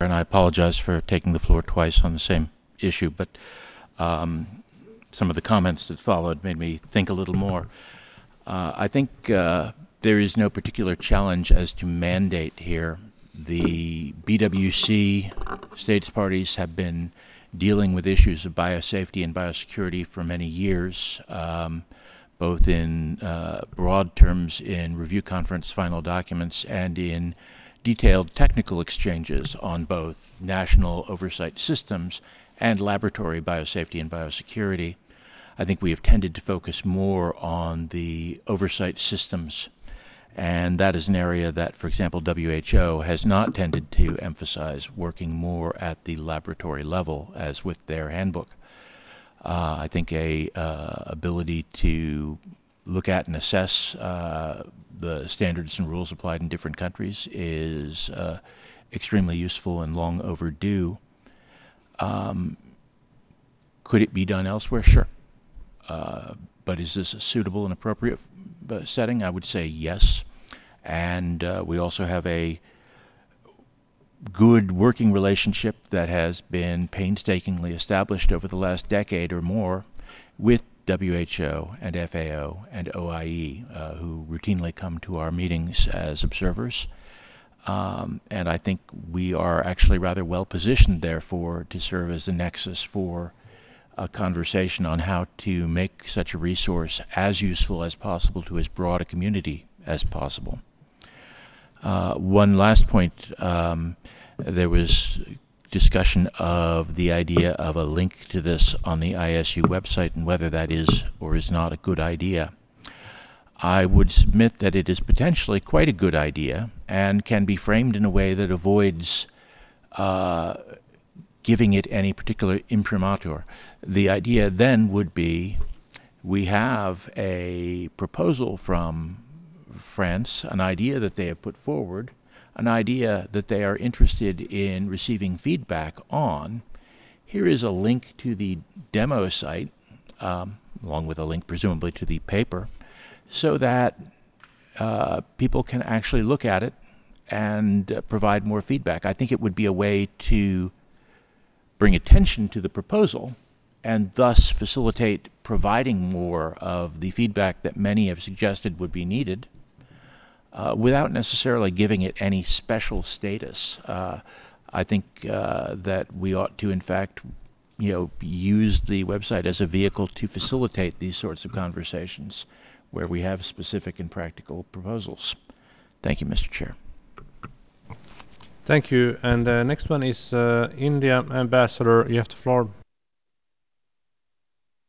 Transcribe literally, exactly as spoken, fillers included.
And I apologize for taking the floor twice on the same issue, but um, some of the comments that followed made me think a little more. Uh, I think uh, there is no particular challenge as to mandate here. The B W C states parties have been dealing with issues of biosafety and biosecurity for many years, um, both in uh, broad terms in review conference final documents and in detailed technical exchanges on both national oversight systems and laboratory biosafety and biosecurity. I think we have tended to focus more on the oversight systems, and that is an area that, for example, W H O has not tended to emphasize, working more at the laboratory level, as with their handbook. Uh, I think a uh, ability to look at and assess uh, the standards and rules applied in different countries is uh, extremely useful and long overdue. Um, could it be done elsewhere? Sure. Uh, but is this a suitable and appropriate setting? I would say yes. And uh, we also have a good working relationship that has been painstakingly established over the last decade or more with W H O and F A O and O I E, uh, who routinely come to our meetings as observers. Um, and I think we are actually rather well positioned, therefore, to serve as a nexus for a conversation on how to make such a resource as useful as possible to as broad a community as possible. Uh, one last point, um, there was discussion of the idea of a link to this on the I S U website and whether that is or is not a good idea. I would submit that it is potentially quite a good idea and can be framed in a way that avoids uh, giving it any particular imprimatur. The idea then would be we have a proposal from France, an idea that they have put forward, an idea that they are interested in receiving feedback on. Here is a link to the demo site, um, along with a link presumably to the paper, so that uh, people can actually look at it and uh, provide more feedback. I think it would be a way to bring attention to the proposal and thus facilitate providing more of the feedback that many have suggested would be needed uh, without necessarily giving it any special status. Uh, I think uh, that we ought to, in fact, you know, use the website as a vehicle to facilitate these sorts of conversations where we have specific and practical proposals. Thank you, Mister Chair. Thank you. And the uh, next one is uh, India Ambassador. You have the floor.